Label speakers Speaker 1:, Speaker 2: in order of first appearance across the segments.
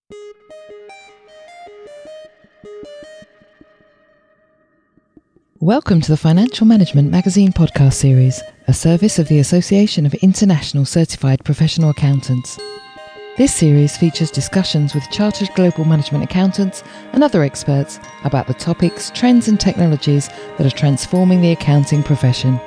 Speaker 1: Welcome to the Financial Management Magazine podcast series, a service of the Association of International Certified Professional Accountants. This series features discussions with chartered global management accountants and other experts about the topics, trends and technologies that are transforming the accounting profession.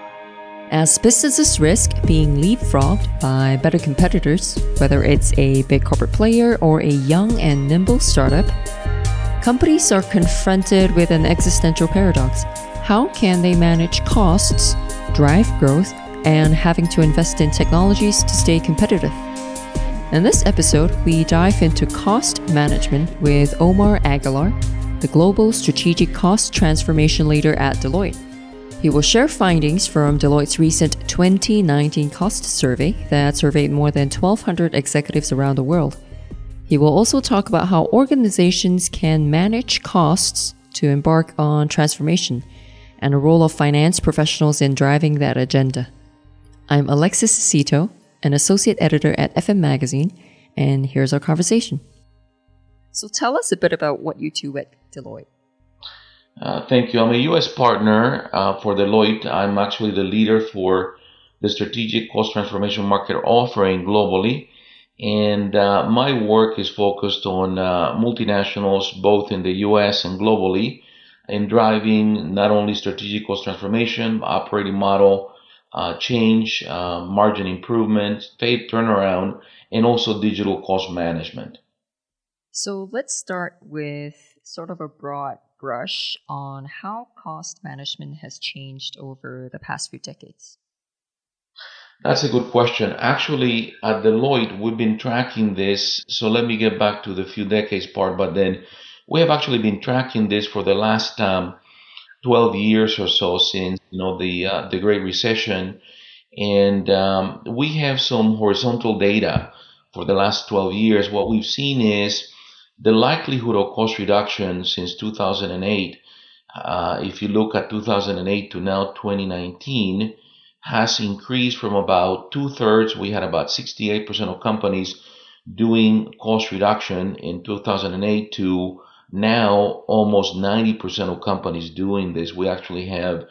Speaker 2: As businesses risk being leapfrogged by better competitors, whether it's a big corporate player or a young and nimble startup, companies are confronted with an existential paradox. How can they manage costs, drive growth, and having to invest in technologies to stay competitive? In this episode, we dive into cost management with Omar Aguilar, the Global Strategic Cost Transformation Leader at Deloitte. He will share findings from Deloitte's recent 2019 cost survey that surveyed more than 1,200 executives around the world. He will also talk about how organizations can manage costs to embark on transformation and the role of finance professionals in driving that agenda. I'm Alexis Cito, an associate editor at FM Magazine, and here's our conversation. So tell us a bit about what you do at Deloitte.
Speaker 3: Thank you. I'm a U.S. partner for Deloitte. I'm actually the leader for the strategic cost transformation market offering globally. And my work is focused on multinationals, both in the U.S. and globally, in driving not only strategic cost transformation, operating model change, margin improvement, phase turnaround, and also digital cost management.
Speaker 2: So let's start with sort of a broad brush on how cost management has changed over the past few decades.
Speaker 3: That's a good question. Actually, at Deloitte, we've been tracking this. So let me get back to the few decades part, but then we have actually been tracking this for the last 12 years or so since the Great Recession, and we have some horizontal data for the last 12 years. What we've seen is the likelihood of cost reduction since 2008. If you look at 2008 to now 2019, has increased from about 2/3. We had about 68% of companies doing cost reduction in 2008 to now almost 90% of companies doing this. We actually have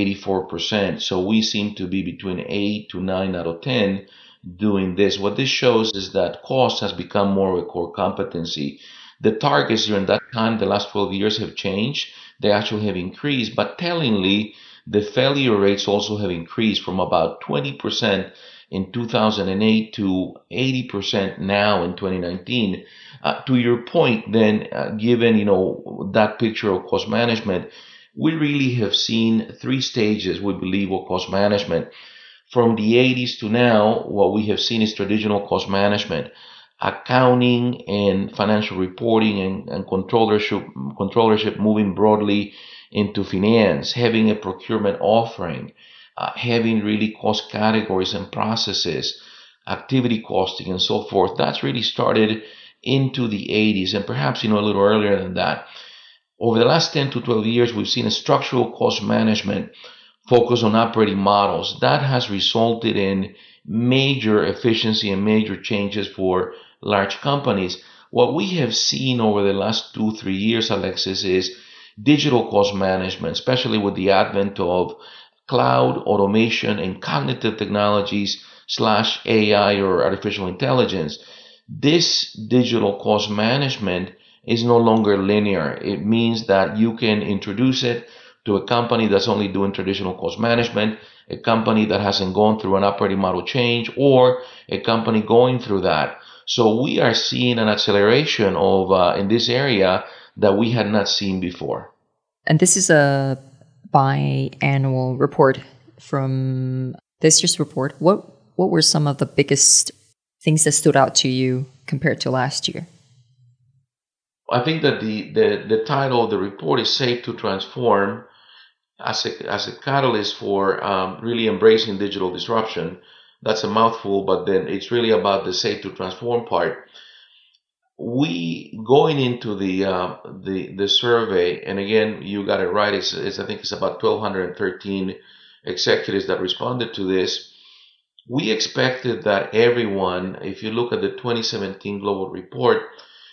Speaker 3: 84%. So we seem to be between 8 to 9 out of 10 doing this. What this shows is that cost has become more of a core competency. The targets during that time, the last 12 years, have changed. They actually have increased, but tellingly, the failure rates also have increased from about 20% in 2008 to 80% now in 2019. To your point, then, given that picture of cost management, we really have seen three stages, we believe, of cost management. From the 80s to now, what we have seen is traditional cost management, accounting and financial reporting and controllership moving broadly into finance, having a procurement offering, having really cost categories and processes, activity costing and so forth. That's really started into the 80s and perhaps a little earlier than that. Over the last 10 to 12 years, we've seen a structural cost management focus on operating models. That has resulted in major efficiency and major changes for large companies. What we have seen over the last 2-3 years, Alexis, is digital cost management, especially with the advent of cloud, automation, and cognitive technologies / AI or artificial intelligence. This digital cost management is no longer linear. It means that you can introduce it to a company that's only doing traditional cost management, a company that hasn't gone through an operating model change, or a company going through that. So we are seeing an acceleration of in this area that we had not seen before.
Speaker 2: And this is a biannual report from this year's report. What were some of the biggest things that stood out to you compared to last year?
Speaker 3: I think that the title of the report is Safe to Transform, as a catalyst for really embracing digital disruption. That's a mouthful, but then it's really about the Safe to Transform part. We going into the survey, and again, you got it right. It's I think it's about 1,213 executives that responded to this. We expected that everyone, if you look at the 2017 global report,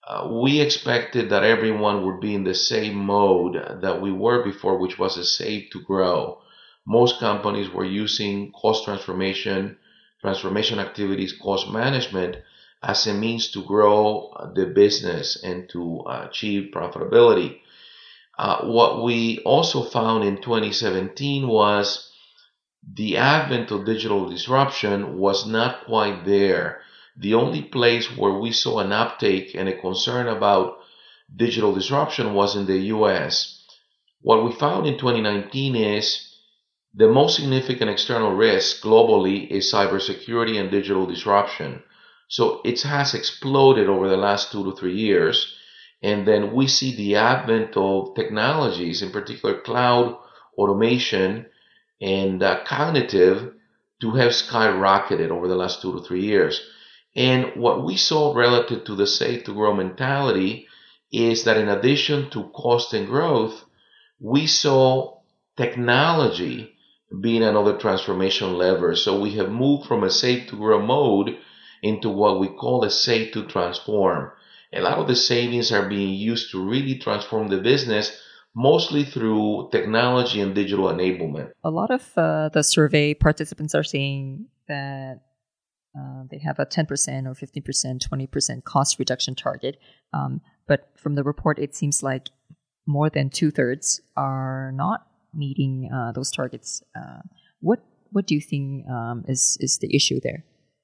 Speaker 3: we expected that everyone would be in the same mode that we were before, which was a save to grow. Most companies were using cost transformation activities, cost management as a means to grow the business and to achieve profitability. What we also found in 2017 was the advent of digital disruption was not quite there. The only place where we saw an uptake and a concern about digital disruption was in the US. What we found in 2019 is the most significant external risk globally is cybersecurity and digital disruption. So it has exploded over the last 2 to 3 years. And then we see the advent of technologies, in particular cloud, automation, and cognitive, to have skyrocketed over the last 2 to 3 years. And what we saw relative to the save to grow mentality is that in addition to cost and growth, we saw technology being another transformation lever. So we have moved from a save to grow mode into what we call a save to transform. A lot of the savings are being used to really transform the business, mostly through technology and digital enablement.
Speaker 2: A lot of the survey participants are saying that they have a 10% or 15%, 20% cost reduction target. But from the report, it seems like more than 2/3 are not meeting those targets. What do you think is the issue there?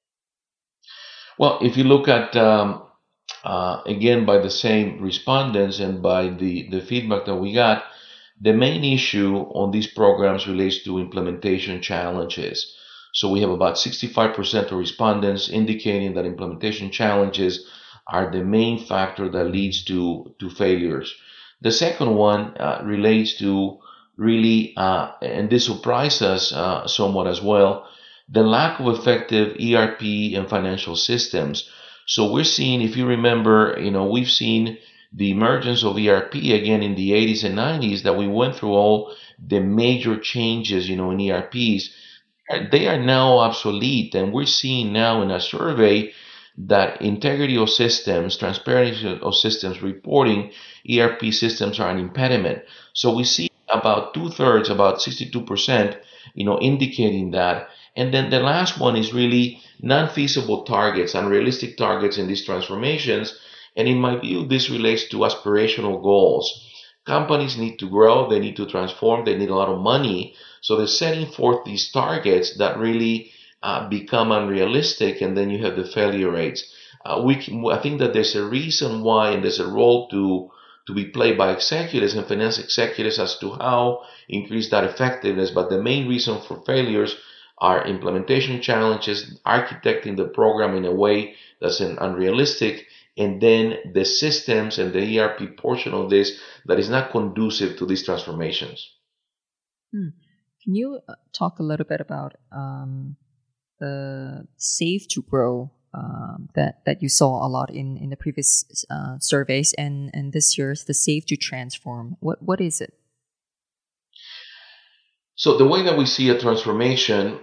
Speaker 3: Well, if you look at again by the same respondents and by the feedback that we got, the main issue on these programs relates to implementation challenges. So we have about 65% of respondents indicating that implementation challenges are the main factor that leads to failures. The second one relates to really, and this surprised us somewhat as well, the lack of effective ERP and financial systems. So we're seeing, if you remember, we've seen the emergence of ERP again in the 80s and 90s, that we went through all the major changes, in ERPs. They are now obsolete, and we're seeing now in a survey that integrity of systems, transparency of systems, reporting, ERP systems are an impediment. So we see about 2/3, about 62%, indicating that. And then the last one is really non-feasible targets, unrealistic targets in these transformations. And in my view, this relates to aspirational goals. Companies need to grow, they need to transform, they need a lot of money. So they're setting forth these targets that really become unrealistic, and then you have the failure rates. I think that there's a reason why, and there's a role to be played by executives and finance executives as to how increase that effectiveness. But the main reason for failures are implementation challenges, architecting the program in a way that's unrealistic, and then the systems and the ERP portion of this that is not conducive to these transformations.
Speaker 2: Can you talk a little bit about the save to grow that you saw a lot in the previous surveys, and this year's the save to transform? What is it?
Speaker 3: So the way that we see a transformation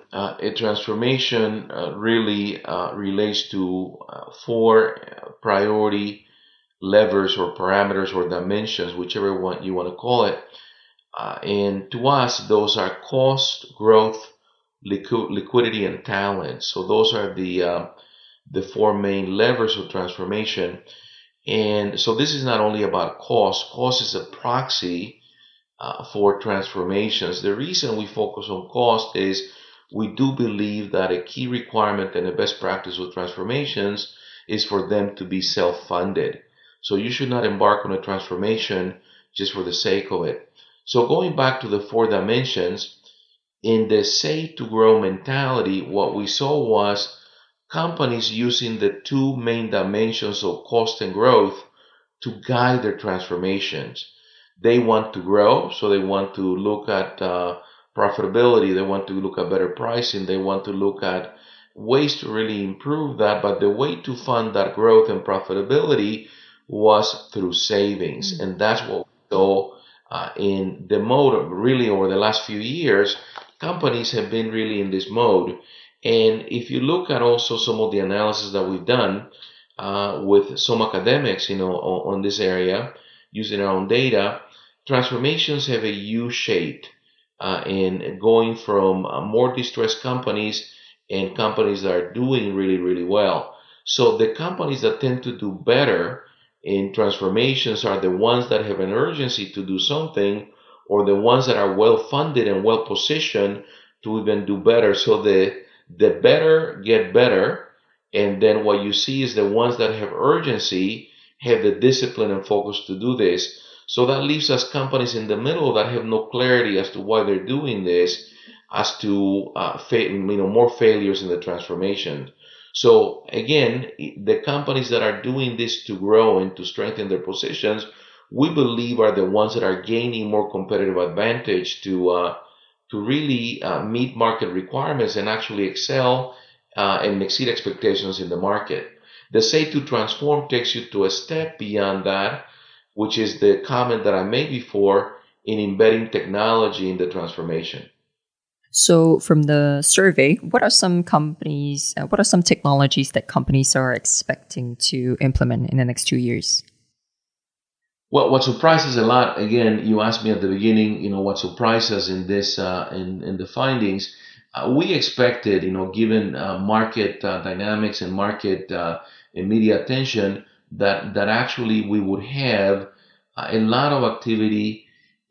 Speaker 3: really relates to four priority levers or parameters or dimensions, whichever one you want to call it. And to us, those are cost, growth, liquidity, and talent. So those are the four main levers of transformation. And so this is not only about cost. Cost is a proxy for transformations. The reason we focus on cost is we do believe that a key requirement and a best practice with transformations is for them to be self-funded. So you should not embark on a transformation just for the sake of it. So going back to the four dimensions, in the save to grow mentality, what we saw was companies using the two main dimensions of cost and growth to guide their transformations. They want to grow, so they want to look at profitability, they want to look at better pricing, they want to look at ways to really improve that, but the way to fund that growth and profitability was through savings. And that's what we saw in the mode really over the last few years. Companies have been really in this mode. And if you look at also some of the analysis that we've done, with some academics, on this area, using our own data, transformations have a U-shaped in going from more distressed companies and companies that are doing really, really well. So the companies that tend to do better in transformations are the ones that have an urgency to do something, or the ones that are well funded and well positioned to even do better. So the better get better, and then what you see is the ones that have urgency have the discipline and focus to do this. So that leaves us companies in the middle that have no clarity as to why they're doing this, as to more failures in the transformation. So again, the companies that are doing this to grow and to strengthen their positions, we believe are the ones that are gaining more competitive advantage to really meet market requirements and actually excel and exceed expectations in the market. The say to transform takes you to a step beyond that, which is the comment that I made before in embedding technology in the transformation.
Speaker 2: So, from the survey, what are some technologies that companies are expecting to implement in the next 2 years?
Speaker 3: Well, what surprises a lot, again, you asked me at the beginning, what surprised us in this, in the findings. We expected, given market dynamics and market and media attention, that actually we would have a lot of activity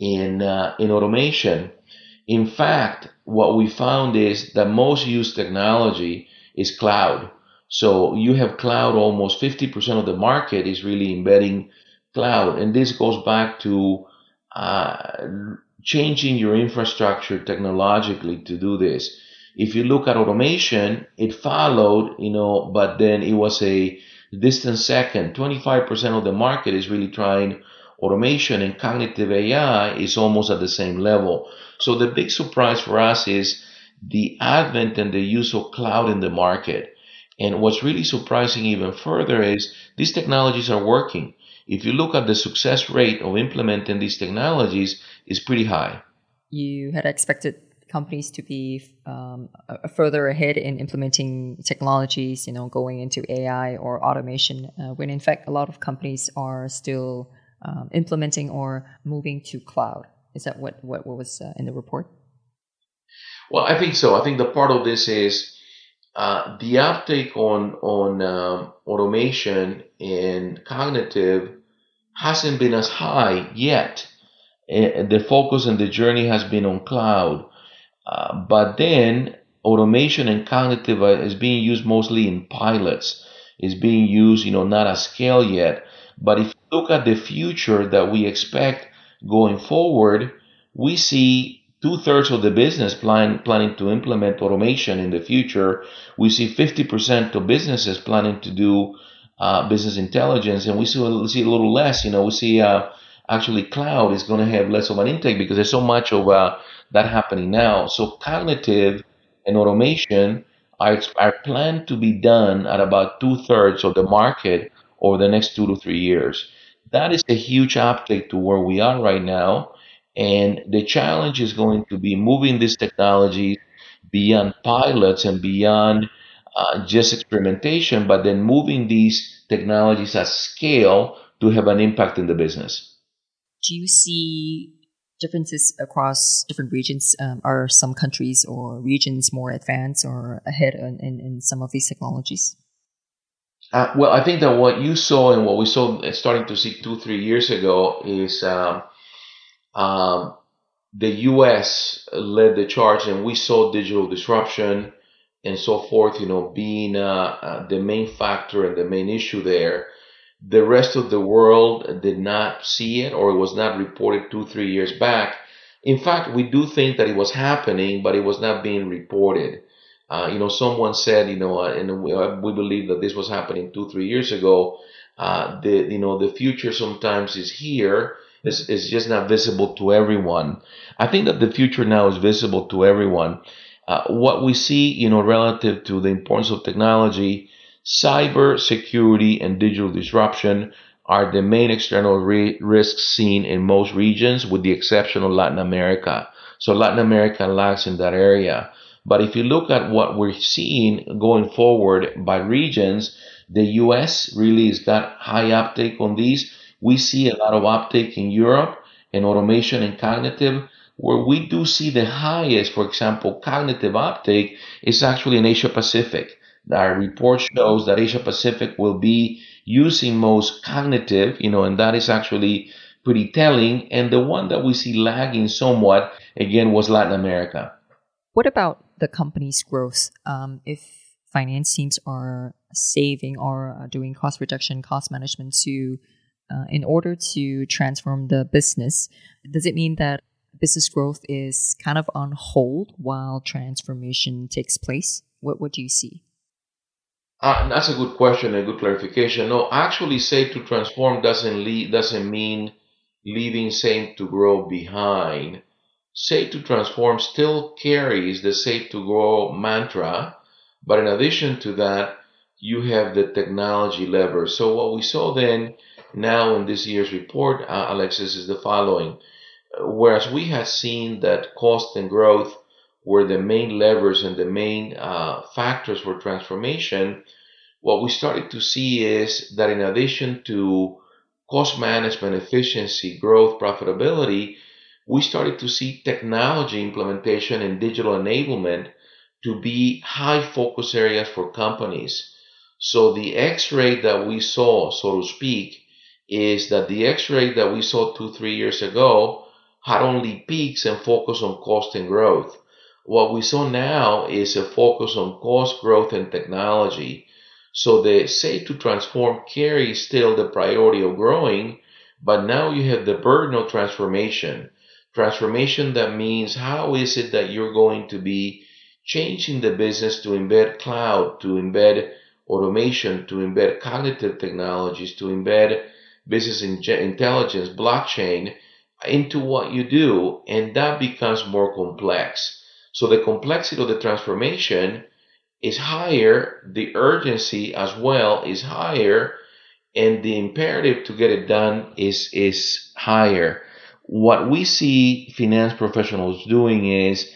Speaker 3: in automation. In fact, what we found is that most used technology is cloud. So you have cloud, almost 50% of the market is really embedding cloud. And this goes back to uh, changing your infrastructure technologically to do this. If you look at automation, it followed, but then it was a distant second. 25% of the market is really trying automation, and cognitive AI is almost at the same level. So the big surprise for us is the advent and the use of cloud in the market. And what's really surprising even further is these technologies are working. If you look at the success rate of implementing these technologies, is pretty high.
Speaker 2: You had expected companies to be further ahead in implementing technologies, going into AI or automation, when in fact a lot of companies are still implementing or moving to cloud. Is that what was in the report?
Speaker 3: Well, I think so. I think the part of this is the uptake on automation and cognitive hasn't been as high yet. The focus and the journey has been on cloud, but then automation and cognitive is being used mostly in pilots. Is being used, not at scale yet. But if you look at the future that we expect going forward, we see two-thirds of the business planning to implement automation in the future. We see 50% of businesses planning to do business intelligence, and we see a little less. We see actually cloud is going to have less of an intake because there's so much of that happening now. So cognitive and automation are planned to be done at about two-thirds of the market over the next 2 to 3 years. That is a huge uptake to where we are right now. And the challenge is going to be moving this technology beyond pilots and beyond just experimentation, but then moving these technologies at scale to have an impact in the business.
Speaker 2: Do you see differences across different regions? Are some countries or regions more advanced or ahead in some of these technologies?
Speaker 3: Well, I think that what you saw and what we saw starting to see 2, 3 years ago is um, the U.S. led the charge, and we saw digital disruption and so forth, being the main factor and the main issue there. The rest of the world did not see it, or it was not reported 2, 3 years back. In fact, we do think that it was happening, but it was not being reported. Someone said, and we believe that this was happening 2, 3 years ago. The future sometimes is here. It's just not visible to everyone. I think that the future now is visible to everyone. What we see, relative to the importance of technology, cyber security and digital disruption are the main external risks seen in most regions, with the exception of Latin America. So Latin America lags in that area. But if you look at what we're seeing going forward by regions, The US really has got high uptake on these. We see a lot of uptake in Europe in automation and cognitive. Where we do see the highest, for example, cognitive uptake is actually in Asia Pacific. Our report shows that Asia Pacific will be using most cognitive, and that is actually pretty telling. And the one that we see lagging somewhat, again, was Latin America.
Speaker 2: What about the company's growth? If finance teams are saving or doing cost reduction, cost management in order to transform the business, does it mean that business growth is kind of on hold while transformation takes place? What do you see?
Speaker 3: That's a good question, a good clarification. No, actually, Save to Transform doesn't mean leaving Save to Grow behind. Save to Transform still carries the Save to Grow mantra, but in addition to that, you have the technology lever. So what we saw then now in this year's report, Alexis, is the following. Whereas we had seen that cost and growth were the main levers and the main factors for transformation, what we started to see is that in addition to cost management, efficiency, growth, profitability, we started to see technology implementation and digital enablement to be high focus areas for companies. So the X rate that we saw, so to speak, is that the X rate that we saw 2, 3 years ago had only peaks and focus on cost and growth. What we saw now is a focus on cost, growth, and technology. So the Save to Transform carries still the priority of growing, but now you have the burden of transformation. Transformation that means how is it that you're going to be changing the business to embed cloud, to embed automation, to embed cognitive technologies, to embed business intelligence, blockchain into what you do, and that becomes more complex. So the complexity of the transformation is higher, the urgency as well is higher, and the imperative to get it done is higher. What we see finance professionals doing is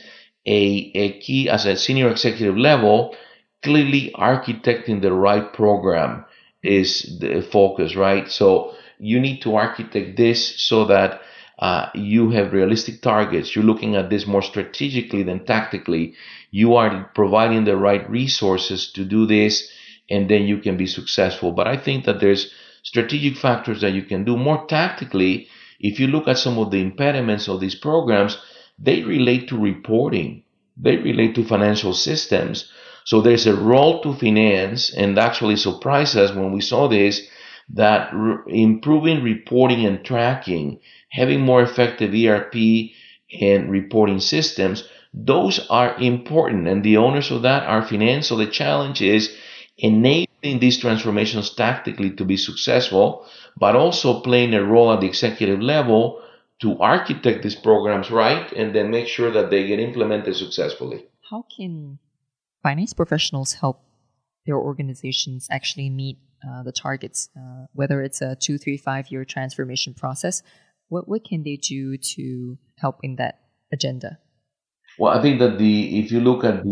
Speaker 3: a key as a senior executive level, clearly architecting the right program is the focus, right? So you need to architect this so that you have realistic targets. You're looking at this more strategically than tactically. You are providing the right resources to do this, and then you can be successful. But I think that there's strategic factors that you can do more tactically. If you look at some of the impediments of these programs, they relate to reporting. They relate to financial systems. So there's a role to finance, and actually surprised us when we saw this, that improving reporting and tracking, having more effective ERP and reporting systems, those are important. And the owners of that are finance. So the challenge is enabling these transformations tactically to be successful, but also playing a role at the executive level to architect these programs right and then make sure that they get implemented successfully.
Speaker 2: How can finance professionals help their organizations actually meet the targets, whether it's a 2, 3, 5 year transformation process? What can they do to help in that agenda?
Speaker 3: Well, I think that if you look at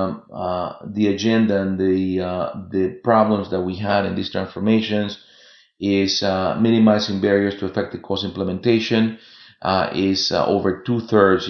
Speaker 3: the agenda and the problems that we had in these transformations, is minimizing barriers to effective cost implementation. Is over 2/3,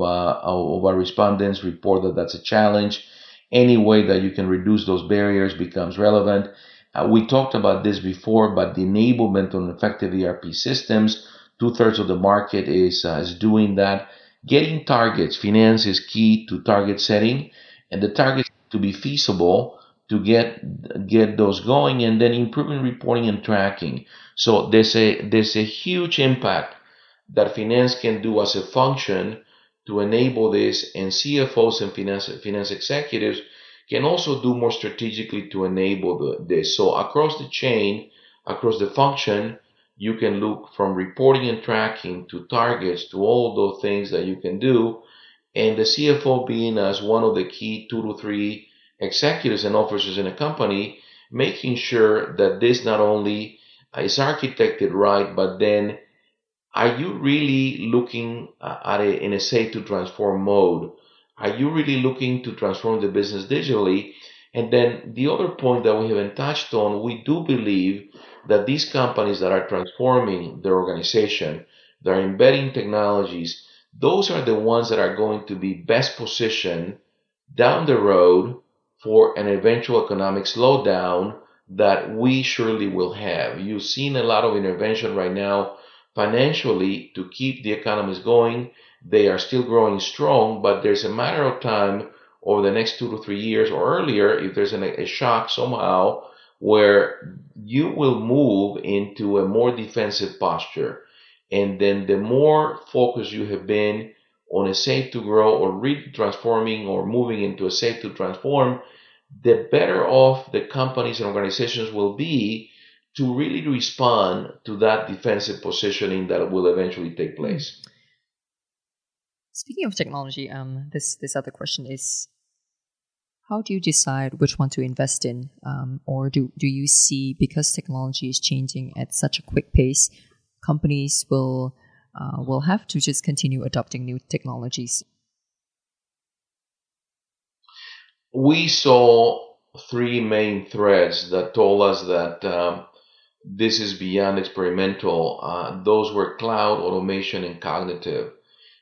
Speaker 3: of our respondents report that that's a challenge. Any way that you can reduce those barriers becomes relevant. We talked about this before, but the enablement on effective ERP systems, 2/3 of the market is doing that. Getting targets, finance is key to target setting, and the targets to be feasible to get those going, and then improving reporting and tracking. So there's a huge impact that finance can do as a function to enable this, and CFOs and finance executives can also do more strategically to enable this. So across the chain, across the function, you can look from reporting and tracking to targets to all those things that you can do. And the CFO being as one of the key 2 to 3 executives and officers in a company, making sure that this not only is architected right, but then are you really looking at it in a Save to Transform mode? Are you really looking to transform the business digitally? And then the other point that we haven't touched on, we do believe that these companies that are transforming their organization, that are embedding technologies, those are the ones that are going to be best positioned down the road for an eventual economic slowdown that we surely will have. You've seen a lot of intervention right now financially to keep the economies going. They are still growing strong, but there's a matter of time over the next 2 to 3 years or earlier, if there's a shock somehow, where you will move into a more defensive posture. And then the more focused you have been on a safe to grow or really transforming or moving into a safe to transform, the better off the companies and organizations will be to really respond to that defensive positioning that will eventually take place.
Speaker 2: Speaking of technology, this other question is, how do you decide which one to invest in? Or do you see, because technology is changing at such a quick pace, companies will have to just continue adopting new technologies?
Speaker 3: We saw three main threads that told us that this is beyond experimental. Those were cloud, automation, and cognitive.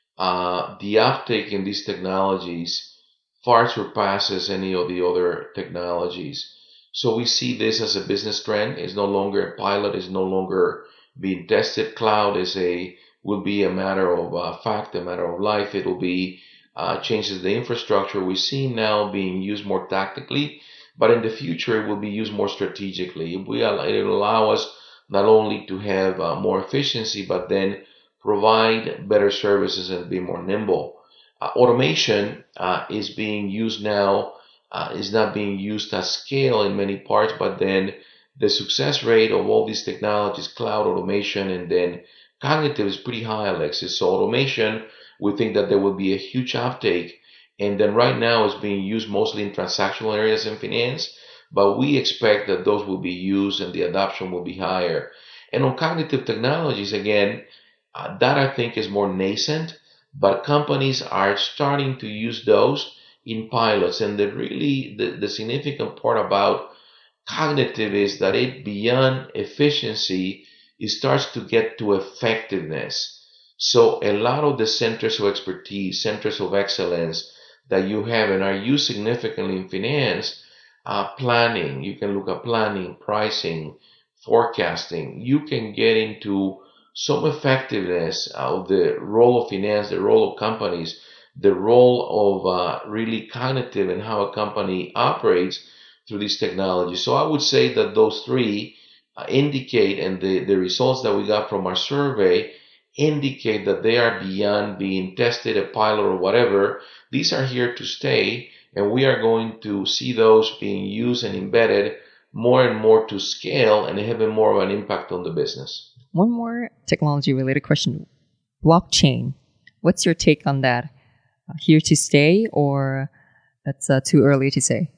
Speaker 3: The uptake in these technologies far surpasses any of the other technologies. So we see this as a business trend. It's no longer a pilot. It's no longer being tested. Cloud will be a matter of fact, a matter of life. It will be changes the infrastructure. We see now being used more tactically, but in the future it will be used more strategically. It will allow us not only to have more efficiency, but then provide better services and be more nimble. Automation is being used now, is not being used at scale in many parts, but then the success rate of all these technologies, cloud, automation, and then cognitive is pretty high, Alexis. So automation, we think that there will be a huge uptake, and then right now it's being used mostly in transactional areas in finance, but we expect that those will be used and the adoption will be higher. And on cognitive technologies, again, that I think is more nascent, but companies are starting to use those in pilots. And the significant part about cognitive is that it, beyond efficiency, it starts to get to effectiveness. So a lot of the centers of expertise, centers of excellence that you have and are used significantly in finance, planning, you can look at planning, pricing, forecasting, you can get into some effectiveness of the role of finance, the role of companies, the role of really cognitive and how a company operates through these technologies. So I would say that those three indicate, and the results that we got from our survey indicate that they are beyond being tested, a pilot or whatever. These are here to stay, and we are going to see those being used and embedded more and more to scale and having more of an impact on the business.
Speaker 2: One more technology-related question. Blockchain. What's your take on that? Here to stay, or that's too early to say?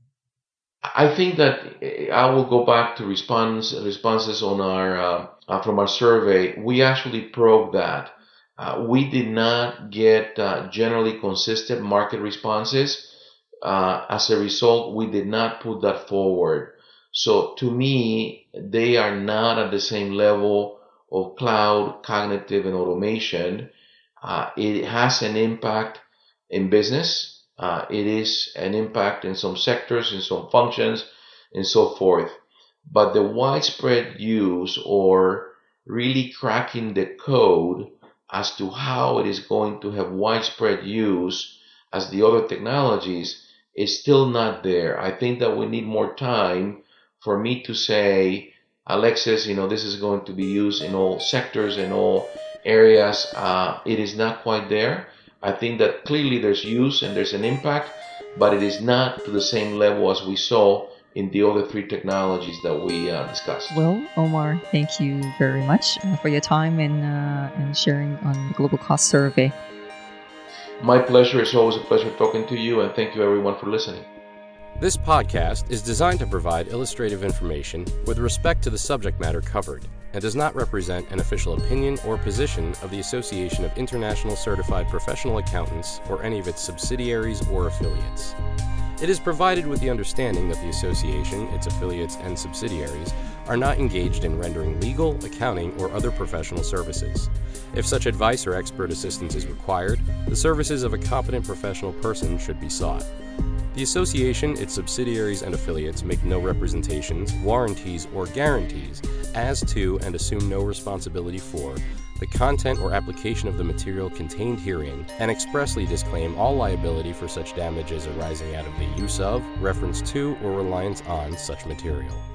Speaker 3: I think that I will go back to responses on our from our survey. We actually probed that. We did not get generally consistent market responses. As a result, we did not put that forward. So to me, they are not at the same level of cloud, cognitive, and automation. It has an impact in business. It is an impact in some sectors, in some functions, and so forth. But the widespread use or really cracking the code as to how it is going to have widespread use as the other technologies is still not there. I think that we need more time for me to say, Alexis, this is going to be used in all sectors, in all areas. It is not quite there. I think that clearly there's use and there's an impact, but it is not to the same level as we saw in the other three technologies that we discussed.
Speaker 2: Well, Omar, thank you very much for your time and sharing on the Global Cost Survey.
Speaker 3: My pleasure. It's always a pleasure talking to you, and thank you everyone for listening.
Speaker 4: This podcast is designed to provide illustrative information with respect to the subject matter covered, and does not represent an official opinion or position of the Association of International Certified Professional Accountants or any of its subsidiaries or affiliates. It is provided with the understanding that the association, its affiliates, and subsidiaries are not engaged in rendering legal, accounting, or other professional services. If such advice or expert assistance is required, the services of a competent professional person should be sought. The association, its subsidiaries, and affiliates make no representations, warranties, or guarantees as to and assume no responsibility for the content or application of the material contained herein, and expressly disclaim all liability for such damages arising out of the use of, reference to, or reliance on such material.